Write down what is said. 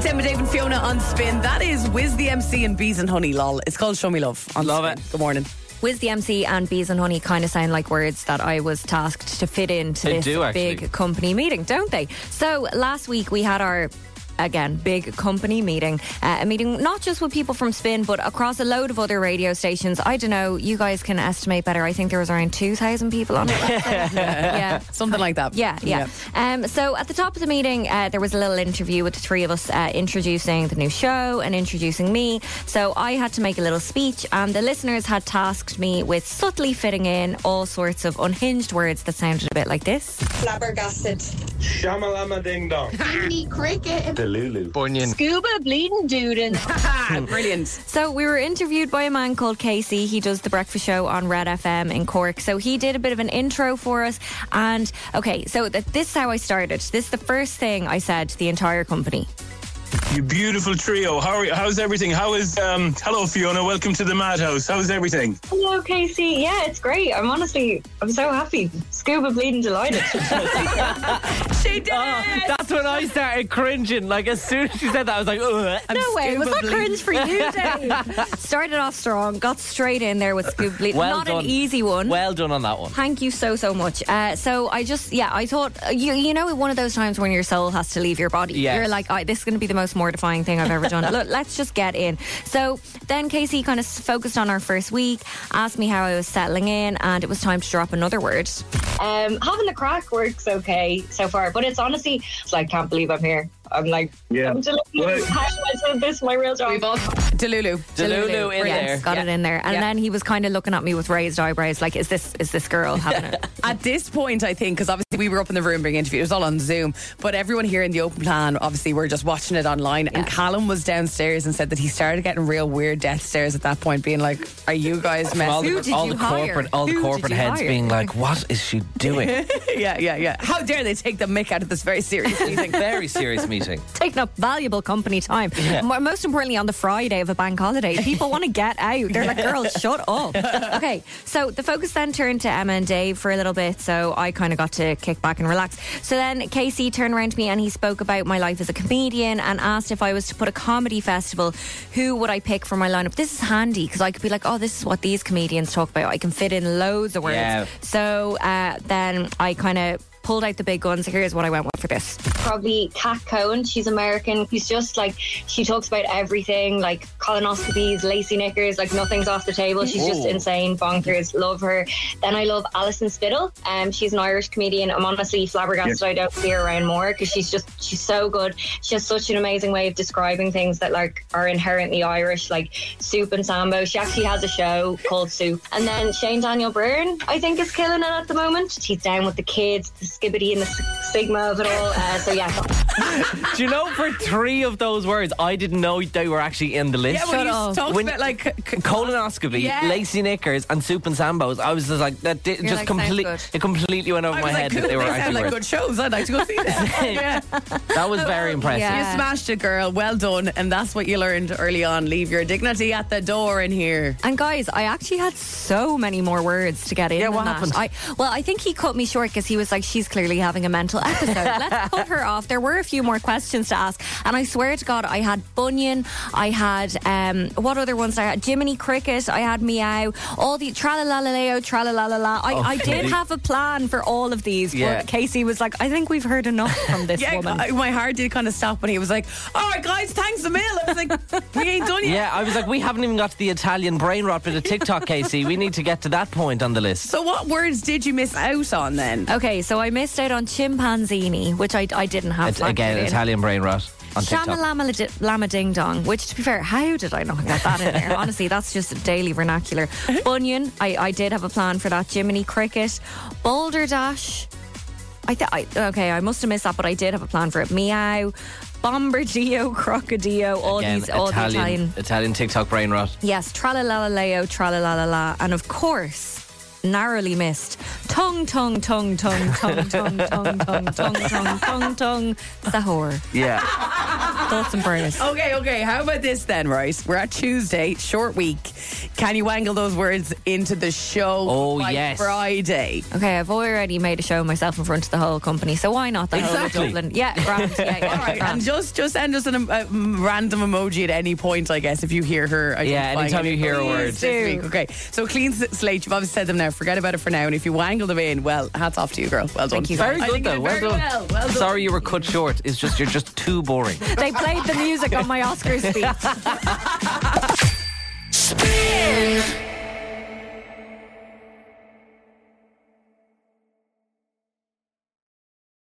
It's Emma, Dave and Fiona on Spin. That is Wiz the MC and Bees and Honey, lol. It's called Show Me Love on Love Spin. it. Good morning. Wiz the MC and Bees and Honey kind of sound like words that I was tasked to fit into They this do, actually. big company meeting, don't they? So last week we had our, again, big company meeting. A meeting not just with people from Spin, but across a load of other radio stations. I don't know, you guys can estimate better. I think there was around 2,000 people on it. Yeah. Something like that. Yeah. So at the top of the meeting, there was a little interview with the three of us introducing the new show and introducing me. So I had to make a little speech, and the listeners had tasked me with subtly fitting in all sorts of unhinged words that sounded a bit like this. Flabbergasted. Shamalama ding dong. Tiny cricket. Delulu. Bunyan. Scuba bleeding dudin. Brilliant. So we were interviewed by a man called Casey. He does the breakfast show on Red FM in Cork. So he did a bit of an intro for us. And okay, so this is how I started. This is the first thing I said to the entire company. You beautiful trio. How's everything? Hello Fiona, welcome to the Madhouse. How's everything? Hello, Casey. Yeah, it's great. I'm so happy. Scuba bleeding delighted. She did. That's when I started cringing. Like, as soon as she said that, I was like, ugh. No way, was that scuba cringe for you, Dave? Started off strong, got straight in there with scuba bleeding. Well Not done. an easy one. Well done on that one. Thank you so much. So I thought, you know, one of those times when your soul has to leave your body. Yes. You're like, this is going to be the most mortifying thing I've ever done. Look, let's just get in. So then Casey kind of focused on our first week, asked me how I was settling in, and it was time to drop another word. Having the crack works okay so far, but it's honestly, it's like, can't believe I'm here. I'm like, Yeah. I'm delirious. How am I doing this? My real job. We've all Delulu. Delulu in Yes, there. got it in there. And then he was kind of looking at me with raised eyebrows, like, is this girl having it? At this point, I think, because obviously we were up in the room being interviewed, it was all on Zoom, but everyone here in the open plan, obviously, we're just watching it online. And Callum was downstairs and said that he started getting real weird death stares at that point, being like, "Are you guys All messing?" Who did the you hire? corporate Who corporate did you heads hire? being like, what is she doing? Yeah. How dare they take the mick out of this very serious meeting? Very serious meeting. Taking up valuable company time. Yeah. Most importantly, on the Friday of a bank holiday, people want to get out. They're like, girls, shut up. Okay, so the focus then turned to Emma and Dave for a little bit, so I kind of got to kick back and relax. So then Casey turned around to me and he spoke about my life as a comedian and asked if I was to put a comedy festival, who would I pick for my lineup? This is handy because I could be like, oh, this is what these comedians talk about. I can fit in loads of words. Yeah. So then I kind of pulled out the big guns. Here's what I went with for this. Probably Kat Cohen. She's American. She's just like, she talks about everything, like colonoscopies, lacy knickers, like nothing's off the table. She's just insane, bonkers. Love her. Then I love Alison Spittle. She's an Irish comedian. I'm honestly flabbergasted I don't see her around more because she's so good. She has such an amazing way of describing things that like are inherently Irish, like soup and sambo. She actually has a show called Soup. And then Shane Daniel Byrne, I think, is killing it at the moment. He's down with the kids, the skibbity and the sigma of it all. So yeah. Do you know, for three of those words, I didn't know they were actually in the list. Yeah, when you talked about like colonoscopy, Yeah. lacy knickers, and soup and sambos, I was just like, that like, sounds good. it completely went over I my was head like, that they were sound actually like words. good shows. I'd like to go see them. Yeah. That was very impressive. Yeah. You smashed it, girl. Well done. And that's what you learned early on. Leave your dignity at the door in here. And guys, I actually had so many more words to get in. Yeah, than what that. happened? I think he cut me short because he was like, she's clearly having a mental episode. Let's cut her off. There were a few more questions to ask. And I swear to God, I had Bunyan, I had, what other ones I had? Jiminy Cricket, I had Meow, all the tra-la-la-la-leo, tra-la-la-la-la. I did have a plan for all of these. Yeah. But Casey was like, I think we've heard enough from this woman. My heart did kind of stop when he was like, all right, guys, thanks a mil. I was like, we ain't done yet. Yeah, I was like, we haven't even got to the Italian brain rot bit of TikTok, Casey. We need to get to that point on the list. So what words did you miss out on then? Okay, so I missed out on chimpanzini, which I didn't have. It's, again, factored in. Italian brain rot on TikTok. Lama Ding Dong, which, to be fair, how did I not get that in there? Honestly, that's just daily vernacular. Bunyan, I did have a plan for that. Jiminy Cricket, Boulder Dash. I must have missed that, but I did have a plan for it. Meow, Bombardillo, Crocodillo, all Again, the Italian. Italian TikTok brain rot. Yes, tra-la-la-la-leo, tra-la-la-la-la, and of course, narrowly missed, tongue, tongue, tongue, tongue, tongue, tongue, tongue, tongue, tongue, tongue, tongue, tongue, Sahur. Yeah. Thoughts and prayers. Okay. How about this then, right? We're at Tuesday, short week. Can you wangle those words into the show by yes. Friday? Okay, I've already made a show of myself in front of the whole company, so why not the whole of Exactly. Dublin? Yeah, grand. Yeah, All right, grand. and just send us a random emoji at any point, I guess, if you hear her. Yeah, anytime you hear a word. This week. Okay, so clean slate. You've obviously said them now. Forget about it for now. And if you wangle them in, well, hats off to you, girl. Well done. Thank you. Very I good think you though. did Well very done. Well done. Sorry you were cut short. It's just you're just too boring. They played the music on my Oscar speech. Spin.